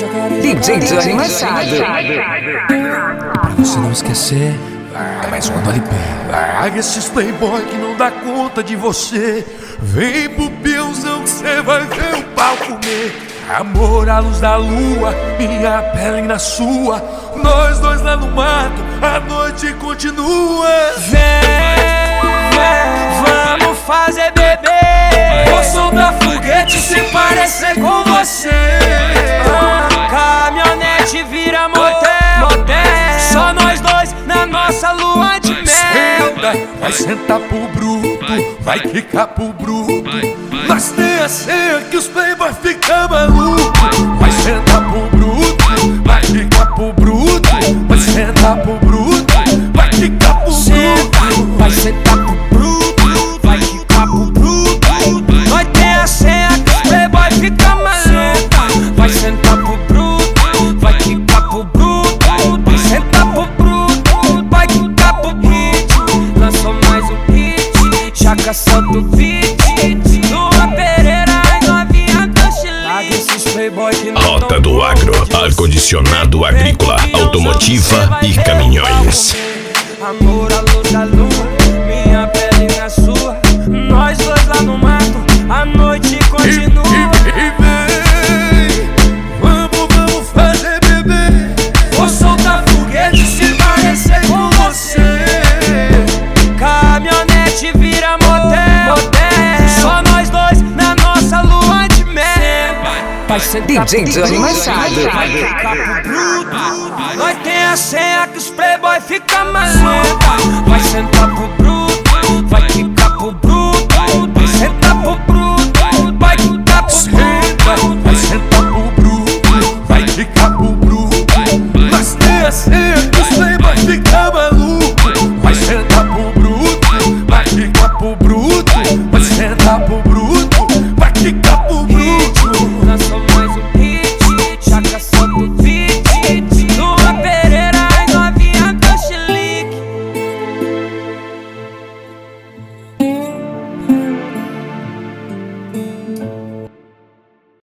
DJ Johnny Machado. Pra você não esquecer, é mais uma do LP. Larga esses playboy que não dá conta de você. Vem pro peãozão que cê vai ver o pau comer. Amor à luz da lua, minha pele na sua. Nós dois lá no mato, a noite continua. Vamos fazer bebê. Vou soltar foguete se parecer com você. Caminhonete vira motel. Só nós dois na nossa lua de mel. Vai sentar pro bruto, vai quicar pro bruto. Nós tem a senha que os playboy ficam malucos. Vai sentar pro bruto, vai quicar pro bruto. Vai sentar pro bruto, vai quicar pro bruto. Vai sentar pro bruto, vai quicar pro bruto. Nós tem a senha que os playboy ficam malucos. Vai sentar pro bruto, vai quicar pro bruto. Vai sentar pro bruto, vai quicar pro bruto. Lançou mais um hit, Chaka solta o beat. Lua Pereira e novinha do Chile. Larga esses playboy que não Rota do Agro, ar-condicionado agrícola, automotiva e caminhões. Amor à luz da lua, minha pele na sua. Nós dois lá no mato, a noite continua. E vem, vamos fazer bebê. Vou soltar foguete se parecer com você. Caminhonete vira motel. Só nós dois na nossa lua de mel. Vai sentar DJ Johnny Machado. vai ficar pro bruto. Nós tem a senha que os playboy ficam malucos. Vai sentar pro bruto.